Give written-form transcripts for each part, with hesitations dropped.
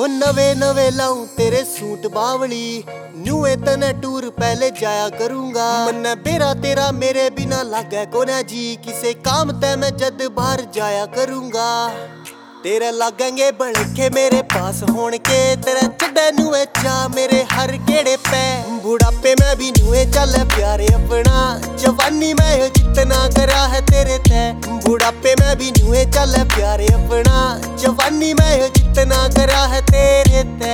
वो नवे नवे लाऊं तेरे सूट बावली, न्यूए तने टूर पहले जाया करूंगा। मन बेरा तेरा मेरे बिना लागे कोना जी, किसे काम ते मैं जद बाहर जाया करूंगा। तेरे लागेंगे बड़के मेरे पास होने के, तेरा चढ़े नुए चा मेरे हर गेड़े पे। बुढ़ापे में भी नुए चल प्यारे अपना, जवानी में जितना करा है तेरे ते। बुढ़ापे में भी नुए चल प्यारे अपना, जवानी में जितना करा है तेरे ते।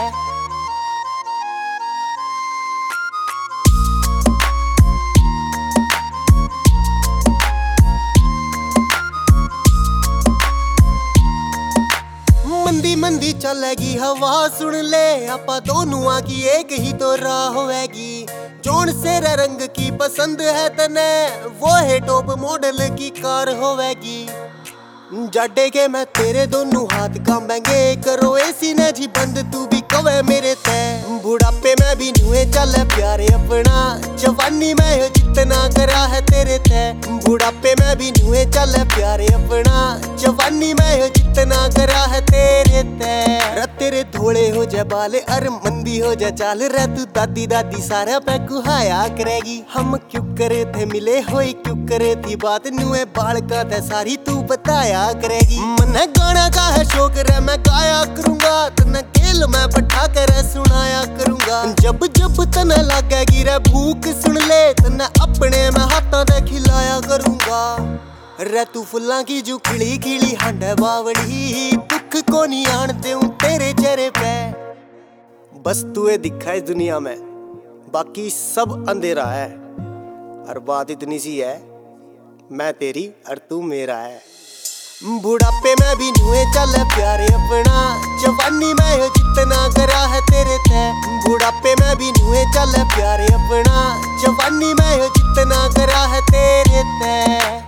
मंदी मंदी चलेगी हवा सुन ले, आपा दोनों की एक ही तो राह होएगी। जोन से रंग की पसंद है तने, वो है टॉप मॉडल की कार होएगी। जाडे के मैं तेरे दोनों हाथ कांबेंगे, करो एसी ने जी बंद तू भी कवे मेरे ते। बुढ़ापे में भी नुए चल प्यारे अपना, जवानी में जितना करा है तेरे ते। बुढ़ापे में भी नुए चल प्यारे अपना, जवानी में जितना करा है तेरे ते। तेरे धोले हो जाए बाले अर मंदी हो जाए चाल रे, तू दादी दादी सारा पे कुहाया करेगी। हम क्यों करे थे मिले होई, क्यों करे थी बात, नुए बाल का थे सारी तू बताया करेगी। मन गाना का है शौक रे मैं गाया करूंगा, तने खेल मैं बैठा कर सुनाया करूंगा। जब जब तने लगेगी रे भूख सुन ले, तने अपने मैं हाथों दे खिलाया करूंगा। रे तू फुल्लां की जो खिली खिली हंड बावली, दुख को नहीं आन दूं तेरे चेहरे पे। बस तू ये दिखा इस दुनिया में, बाकी सब अंधेरा है। और बात इतनी सी है, मैं तेरी और तू मेरा है। बुढ़ापे में भी नुए चल प्यारे अपना, जवानी में जितना करा है तेरे ते। बुढ़ापे में भी नुए चल प्यारे अपना, जवानी में जितना करा है तेरे ते।